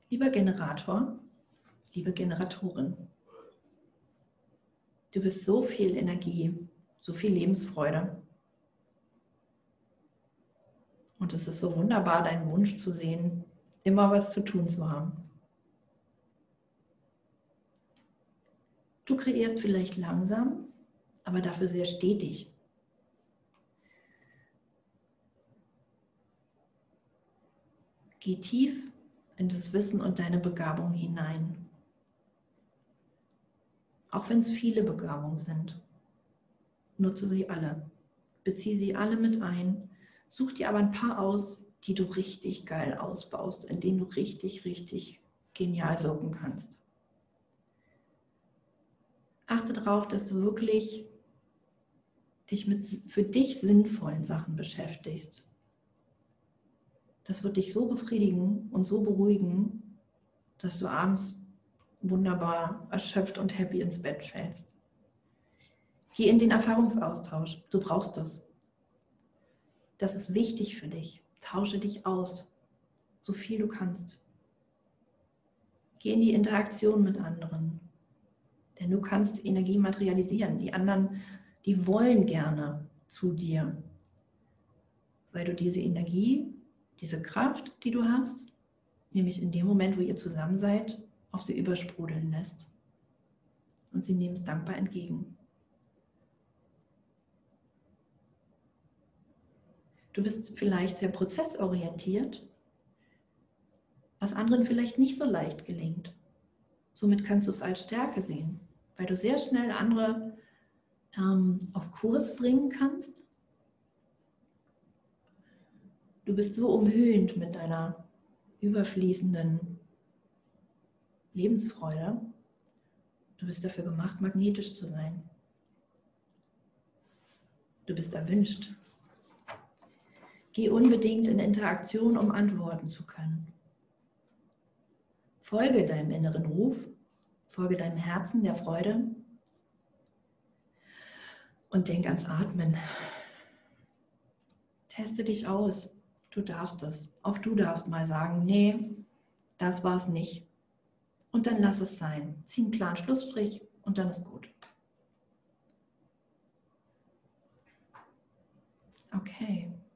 Lieber Generator, liebe Generatorin, du bist so viel Energie, so viel Lebensfreude. Und es ist so wunderbar, deinen Wunsch zu sehen, immer was zu tun zu haben. Du kreierst vielleicht langsam, aber dafür sehr stetig. Geh tief in das Wissen und deine Begabung hinein. Auch wenn es viele Begabungen sind, nutze sie alle. Beziehe sie alle mit ein. Such dir aber ein paar aus, die du richtig geil ausbaust, in denen du richtig, richtig genial wirken kannst. Achte darauf, dass du wirklich dich mit für dich sinnvollen Sachen beschäftigst. Das wird dich so befriedigen und so beruhigen, dass du abends wunderbar erschöpft und happy ins Bett fällst. Geh in den Erfahrungsaustausch. Du brauchst das. Das ist wichtig für dich. Tausche dich aus, so viel du kannst. Geh in die Interaktion mit anderen. Denn du kannst Energie materialisieren. Die anderen, die wollen gerne zu dir, weil du diese Energie, diese Kraft, die du hast, nämlich in dem Moment, wo ihr zusammen seid, auf sie übersprudeln lässt. Und sie nehmen es dankbar entgegen. Du bist vielleicht sehr prozessorientiert, was anderen vielleicht nicht so leicht gelingt. Somit kannst du es als Stärke sehen, weil du sehr schnell andere auf Kurs bringen kannst. Du bist so umhüllend mit deiner überfließenden Lebensfreude. Du bist dafür gemacht, magnetisch zu sein. Du bist erwünscht. Geh unbedingt in Interaktion, um antworten zu können. Folge deinem inneren Ruf, folge deinem Herzen der Freude und denk ans Atmen. Teste dich aus. Du darfst es. Auch du darfst mal sagen, nee, das war es nicht. Und dann lass es sein. Zieh einen klaren Schlussstrich und dann ist gut. Okay.